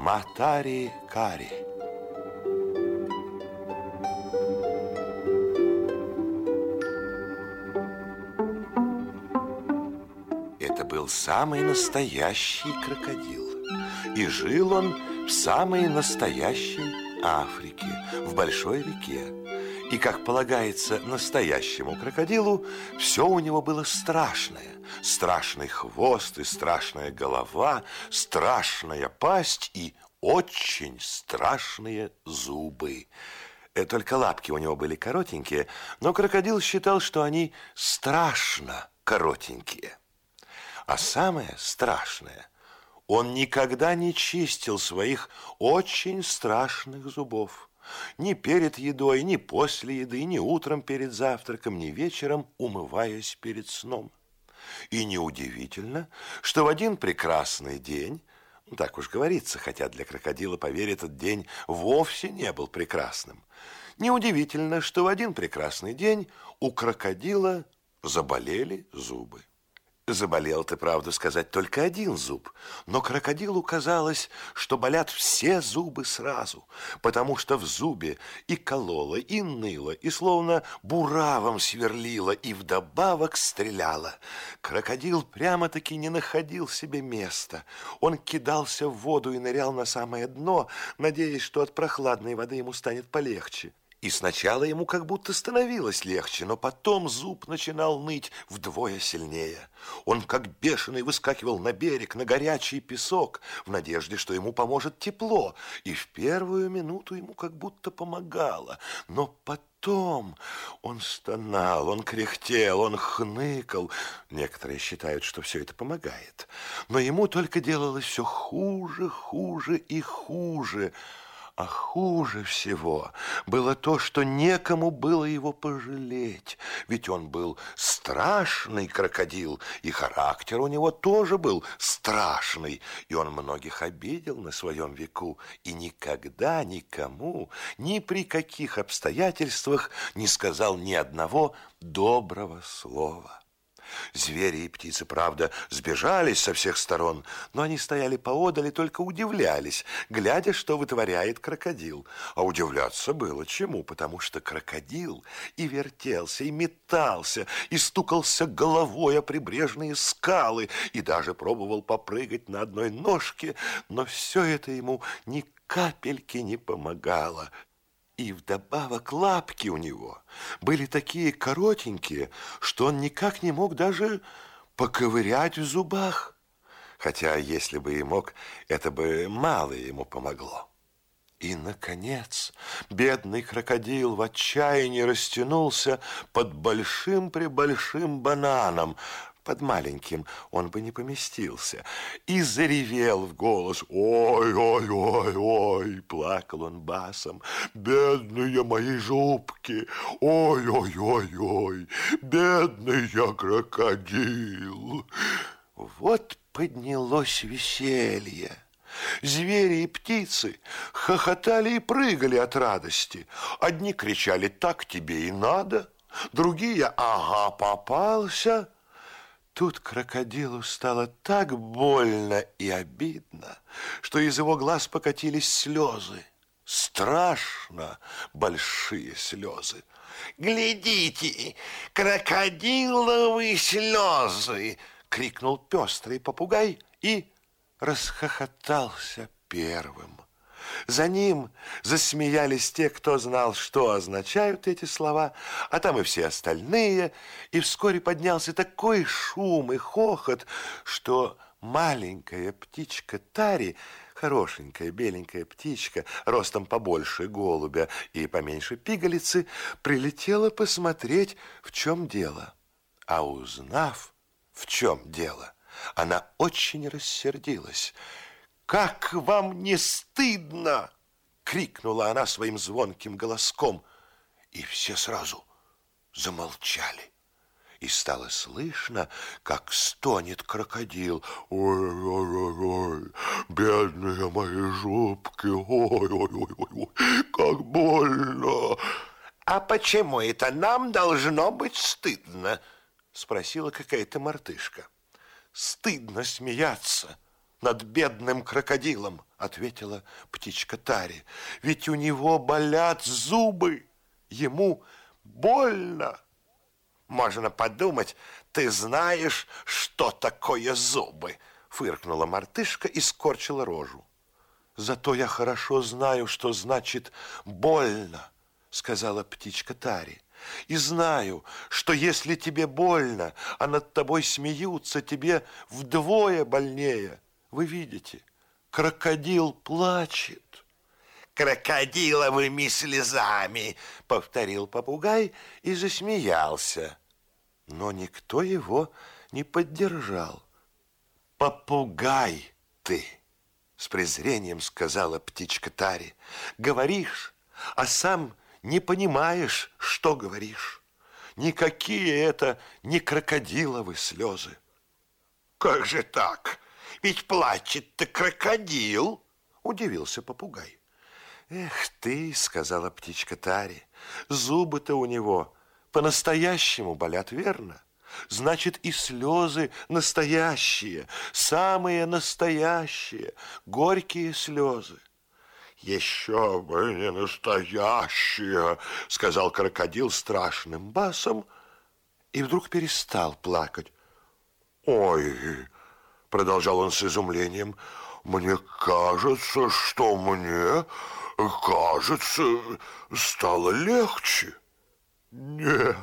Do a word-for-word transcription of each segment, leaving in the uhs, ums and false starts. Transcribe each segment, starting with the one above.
Матари-кари. Это был самый настоящий крокодил. И жил он в самой настоящей Африке, в большой реке. И, как полагается настоящему крокодилу, все у него было страшное. Страшный хвост и страшная голова, страшная пасть и очень страшные зубы. Только лапки у него были коротенькие, но крокодил считал, что они страшно коротенькие. А самое страшное, он никогда не чистил своих очень страшных зубов. Ни перед едой, ни после еды, ни утром перед завтраком, ни вечером, умываясь перед сном. И неудивительно, что в один прекрасный день, так уж говорится, хотя для крокодила, поверь, этот день вовсе не был прекрасным, неудивительно, что в один прекрасный день у крокодила заболели зубы. Заболел-то, правду сказать, только один зуб, но крокодилу казалось, что болят все зубы сразу, потому что в зубе и кололо, и ныло, и словно буравом сверлило, и вдобавок стреляло. Крокодил прямо-таки не находил себе места. Он кидался в воду и нырял на самое дно, надеясь, что от прохладной воды ему станет полегче. И сначала ему как будто становилось легче, но потом зуб начинал ныть вдвое сильнее. Он как бешеный выскакивал на берег, на горячий песок, в надежде, что ему поможет тепло. И в первую минуту ему как будто помогало. Но потом он стонал, он кряхтел, он хныкал. Некоторые считают, что все это помогает. Но ему только делалось все хуже, хуже и хуже. А хуже всего было то, что некому было его пожалеть, ведь он был страшный крокодил, и характер у него тоже был страшный, и он многих обидел на своем веку, и никогда никому, ни при каких обстоятельствах не сказал ни одного доброго слова. Звери и птицы, правда, сбежались со всех сторон, но они стояли поодаль и только удивлялись, глядя, что вытворяет крокодил. А удивляться было чему, потому что крокодил и вертелся, и метался, и стукался головой о прибрежные скалы, и даже пробовал попрыгать на одной ножке, но все это ему ни капельки не помогало. И вдобавок лапки у него были такие коротенькие, что он никак не мог даже поковырять в зубах. Хотя, если бы и мог, это бы мало ему помогло. И, наконец, бедный крокодил в отчаянии растянулся под большим-пребольшим бананом. Под маленьким он бы не поместился. И заревел в голос. «Ой-ой-ой-ой!» Плакал он басом. «Бедные мои зубки! Ой-ой-ой-ой! Бедный я крокодил!» Вот поднялось веселье. Звери и птицы хохотали и прыгали от радости. Одни кричали: «Так тебе и надо!» Другие: «Ага, попался!» Тут крокодилу стало так больно и обидно, что из его глаз покатились слезы. Страшно большие слезы. «Глядите, крокодиловые слезы!» — крикнул пестрый попугай и расхохотался первым. За ним засмеялись те, кто знал, что означают эти слова, а там и все остальные, и вскоре поднялся такой шум и хохот, что маленькая птичка Тари, хорошенькая беленькая птичка, ростом побольше голубя и поменьше пигалицы, прилетела посмотреть, в чем дело. А узнав, в чем дело, она очень рассердилась. «Как вам не стыдно!» — крикнула она своим звонким голоском. И все сразу замолчали. И стало слышно, как стонет крокодил. «Ой-ой-ой, бедные мои зубки! Ой-ой-ой, как больно!» «А почему это нам должно быть стыдно?» — спросила какая-то мартышка. «Стыдно смеяться над бедным крокодилом, ответила птичка Тари. Ведь у него болят зубы, ему больно. Можно подумать, ты знаешь, что такое зубы, фыркнула мартышка и скорчила рожу. Зато я хорошо знаю, что значит больно, сказала птичка Тари. И знаю, что если тебе больно, а над тобой смеются, тебе вдвое больнее. Вы видите, крокодил плачет. Крокодиловыми слезами, повторил попугай и засмеялся. Но никто его не поддержал. Попугай ты, с презрением сказала птичка Тари. Говоришь, а сам не понимаешь, что говоришь. Никакие это не крокодиловы слезы. Как же так? Ведь плачет-то крокодил, удивился попугай. Эх ты, сказала птичка Тари, зубы-то у него по-настоящему болят, верно? Значит, и слезы настоящие, самые настоящие, горькие слезы. Еще бы не настоящие, сказал крокодил страшным басом и вдруг перестал плакать. Ой, продолжал он с изумлением, мне кажется, что мне, кажется, стало легче. Нет,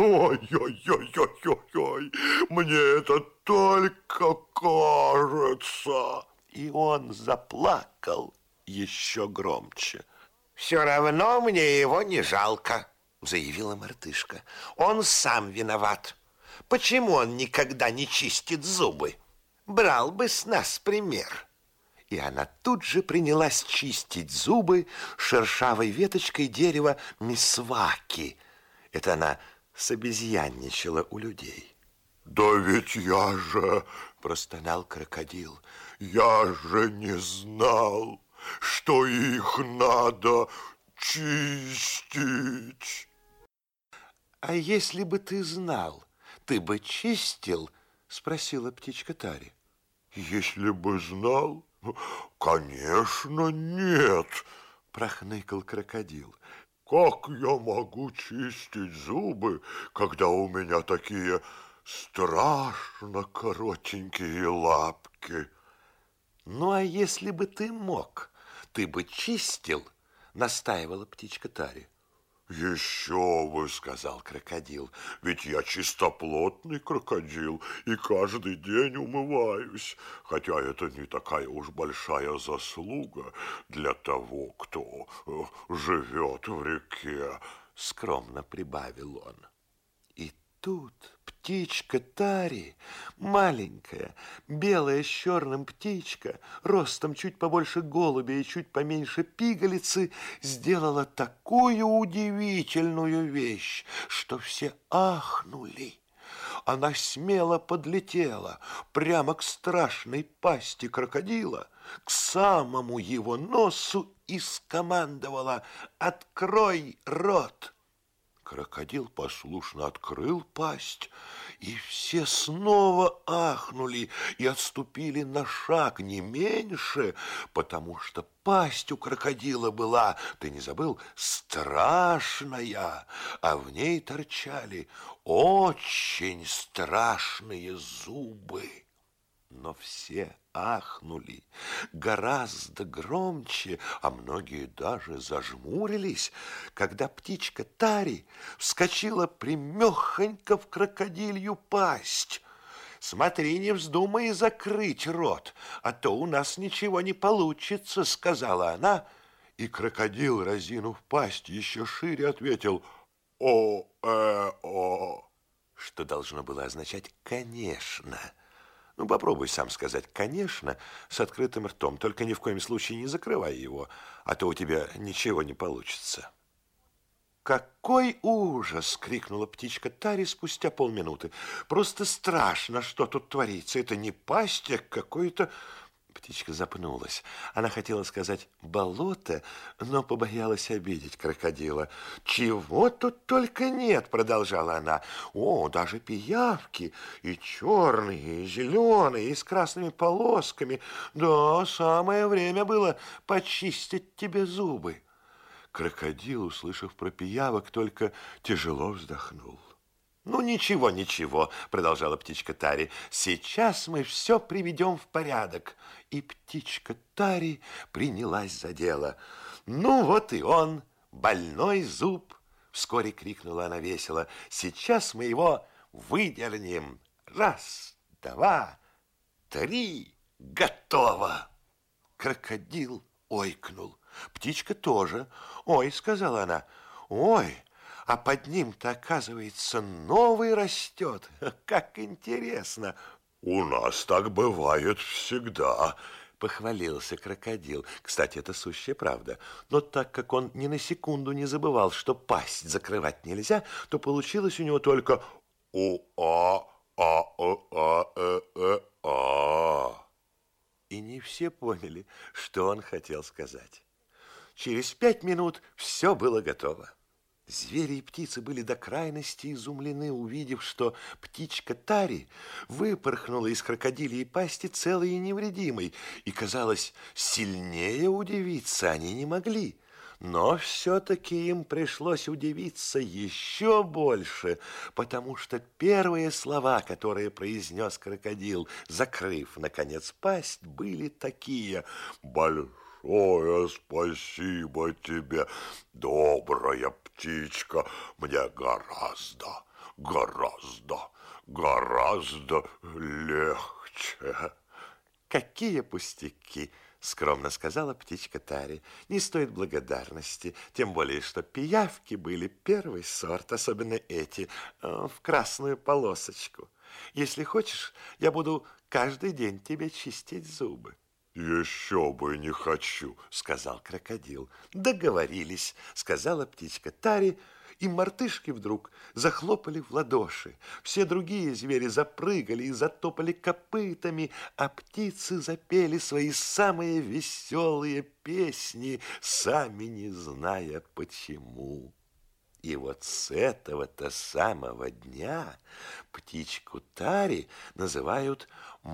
ой-ой-ой-ой-ой, мне это только кажется. И он заплакал еще громче. Все равно мне его не жалко, заявила мартышка. Он сам виноват. Почему он никогда не чистит зубы? Брал бы с нас пример. И она тут же принялась чистить зубы шершавой веточкой дерева мисваки. Это она собезьянничала у людей. Да ведь я же, простонал крокодил, я же не знал, что их надо чистить. А если бы ты знал, ты бы чистил? Спросила птичка Тари. Если бы знал, конечно, нет, прохныкал крокодил. Как я могу чистить зубы, когда у меня такие страшно коротенькие лапки? Ну, а если бы ты мог, ты бы чистил, настаивала птичка Тари. Еще бы, сказал крокодил, ведь я чистоплотный крокодил и каждый день умываюсь, хотя это не такая уж большая заслуга для того, кто живет в реке, скромно прибавил он. И тут птичка Тари, маленькая, белая с черным птичка, ростом чуть побольше голубя и чуть поменьше пигалицы, сделала такую удивительную вещь, что все ахнули. Она смело подлетела прямо к страшной пасти крокодила, к самому его носу и скомандовала: «Открой рот!» Крокодил послушно открыл пасть, и все снова ахнули и отступили на шаг, не меньше, потому что пасть у крокодила была, ты не забыл, страшная, а в ней торчали очень страшные зубы. Но все ахнули гораздо громче, а многие даже зажмурились, когда птичка Тари вскочила прямехонько в крокодилью пасть. «Смотри, не вздумай закрыть рот, а то у нас ничего не получится», — сказала она, и крокодил, разинув пасть, еще шире ответил «О-э-о», что должно было означать «конечно». Ну, попробуй сам сказать «конечно» с открытым ртом, только ни в коем случае не закрывай его, а то у тебя ничего не получится. «Какой ужас!» — крикнула птичка Тари спустя полминуты. «Просто страшно, что тут творится. Это не пасть, а какое-то Птичка запнулась. Она хотела сказать «болото», но побоялась обидеть крокодила. «Чего тут только нет», — продолжала она. «О, даже пиявки, и черные, и зеленые, и с красными полосками. Да, самое время было почистить тебе зубы». Крокодил, услышав про пиявок, только тяжело вздохнул. «Ну, ничего, ничего», — продолжала птичка Тари, «сейчас мы все приведем в порядок». И птичка Тари принялась за дело. «Ну, вот и он, больной зуб», — вскоре крикнула она весело. «Сейчас мы его выдернем. Раз, два, три, готово!» Крокодил ойкнул. Птичка тоже. «Ой», — сказала она, «ой». А под ним-то, оказывается, новый растет. Как интересно. У нас так бывает всегда, похвалился крокодил. Кстати, это сущая правда. Но так как он ни на секунду не забывал, что пасть закрывать нельзя, то получилось у него только у-а-а-а-а-а-а. И не все поняли, что он хотел сказать. Через пять минут все было готово. Звери и птицы были до крайности изумлены, увидев, что птичка Тари выпорхнула из крокодилией пасти целой и невредимой, и, казалось, сильнее удивиться они не могли. Но все-таки им пришлось удивиться еще больше, потому что первые слова, которые произнес крокодил, закрыв, наконец, пасть, были такие: «Большое спасибо тебе, добрая птичка, мне гораздо, гораздо, гораздо легче». «Какие пустяки!» — скромно сказала птичка Тари. «Не стоит благодарности, тем более, что пиявки были первый сорт, особенно эти, в красную полосочку. Если хочешь, я буду каждый день тебе чистить зубы». «Еще бы не хочу», — сказал крокодил. «Договорились», — сказала птичка Тари, и мартышки вдруг захлопали в ладоши. Все другие звери запрыгали и затопали копытами, а птицы запели свои самые веселые песни, сами не зная почему. И вот с этого-то самого дня птичку Тари называют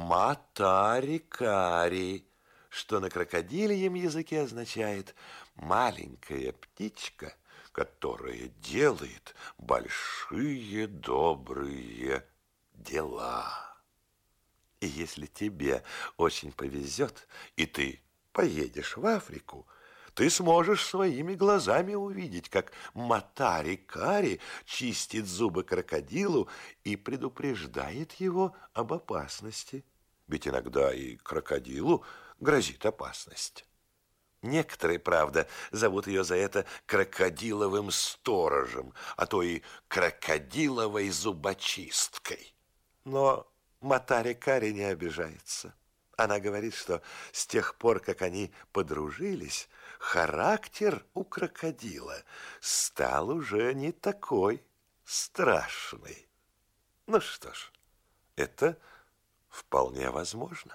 Матари-кари, что на крокодильем языке означает «маленькая птичка, которая делает большие добрые дела». И если тебе очень повезет, и ты поедешь в Африку, ты сможешь своими глазами увидеть, как Матари-кари чистит зубы крокодилу и предупреждает его об опасности. Ведь иногда и крокодилу грозит опасность. Некоторые, правда, зовут ее за это крокодиловым сторожем, а то и крокодиловой зубочисткой. Но Матари-кари не обижается. Она говорит, что с тех пор, как они подружились, характер у крокодила стал уже не такой страшный. Ну что ж, это вполне возможно.